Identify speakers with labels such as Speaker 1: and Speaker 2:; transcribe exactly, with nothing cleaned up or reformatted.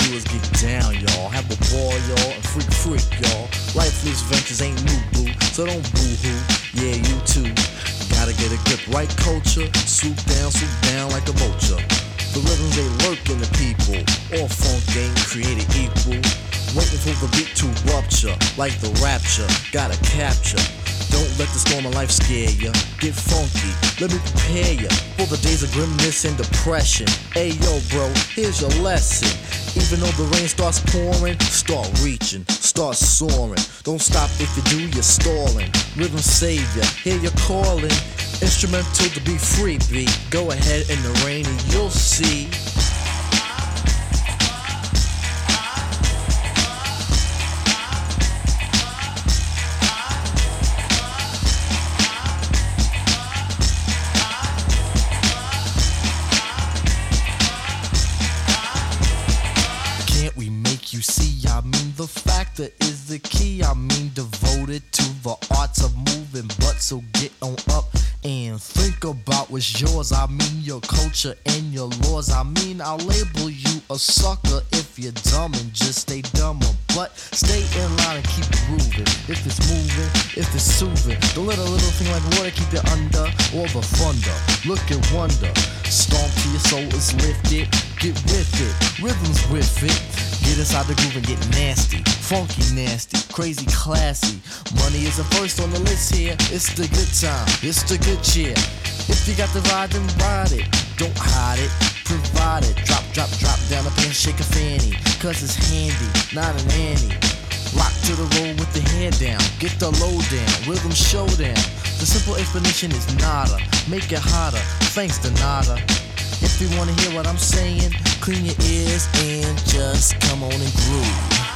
Speaker 1: do is get down, y'all. Have a ball, y'all, and freak freak, y'all. Lifeless ventures ain't new, boo, so don't boo-hoo. Yeah, you too. Gotta get a grip, right culture. Swoop down, swoop down like a vulture. The rhythms they lurk in the people. All funk ain't created equal. Waiting for the beat to rupture, like the rapture. Gotta capture. Don't let the storm of life scare ya. Get funky, let me prepare ya for the days of grimness and depression. Hey yo, bro, here's your lesson. Even though the rain starts pouring, start reaching, start soaring. Don't stop if you do, you're stalling. Rhythm savior, hear you calling. Instrumental to be free, beat. Go ahead in the rain and you'll see. You see, I mean the factor is the key. I mean devoted to the arts of moving but so get on up and think about what's yours. I mean your culture and your laws. I mean I'll label you a sucker if you're dumb and just stay dumber. But stay in line and keep grooving. If it's moving, if it's soothing, don't let a little thing like water keep you under or the thunder. Look and wonder. Stomp till your soul is lifted. Get with it, rhythms with it. Get inside the groove and get nasty, funky nasty, crazy classy. Money is the first on the list here. It's the good time, it's the good cheer. If you got the ride, then ride it. Don't hide it, provide it. Drop, drop, drop down the pen, shake a fanny. Cause it's handy, not an Annie. Rock to the roll with the hair down. Get the low down, rhythm showdown. The simple explanation is nada. Make it hotter, thanks to nada. If you wanna hear what I'm saying, clean your ears and just come on and groove.